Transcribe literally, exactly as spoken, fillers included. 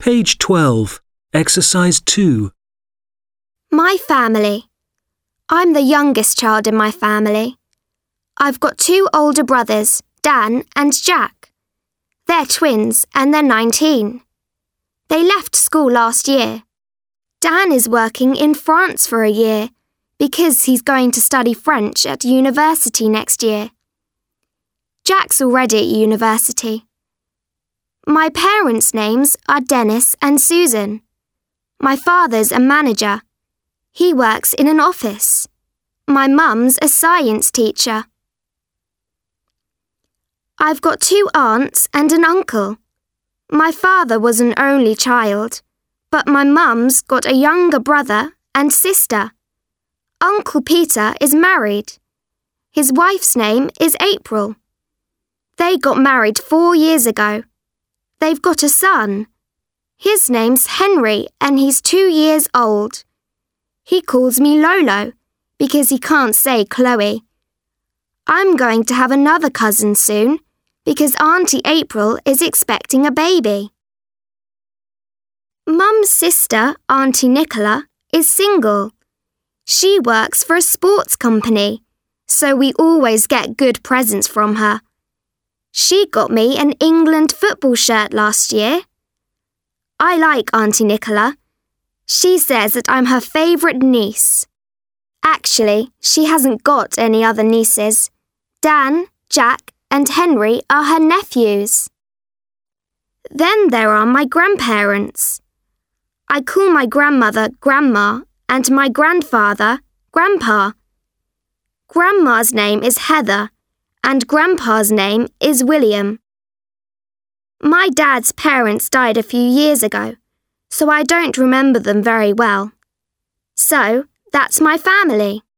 Page twelve, Exercise two. My family. I'm the youngest child in my family. I've got two older brothers, Dan and Jack. They're twins and they're nineteen. They left school last year. Dan is working in France for a year because he's going to study French at university next year. Jack's already at university. My parents' names are Dennis and Susan. My father's a manager. He works in an office. My mum's a science teacher. I've got two aunts and an uncle. My father was an only child, but my mum's got a younger brother and sister. Uncle Peter is married. His wife's name is April. They got married four years ago. They've got a son. His name's Henry and he's two years old. He calls me Lolo because he can't say Chloe. I'm going to have another cousin soon because Auntie April is expecting a baby. Mum's sister, Auntie Nicola, is single. She works for a sports company, so we always get good presents from her. She got me an England football shirt last year. I like Auntie Nicola. She says that I'm her favourite niece. Actually, she hasn't got any other nieces. Dan, Jack and Henry are her nephews. Then there are my grandparents. I call my grandmother Grandma and my grandfather Grandpa. Grandma's name is Heather and Grandpa's name is William. My dad's parents died a few years ago, so I don't remember them very well. So, that's my family.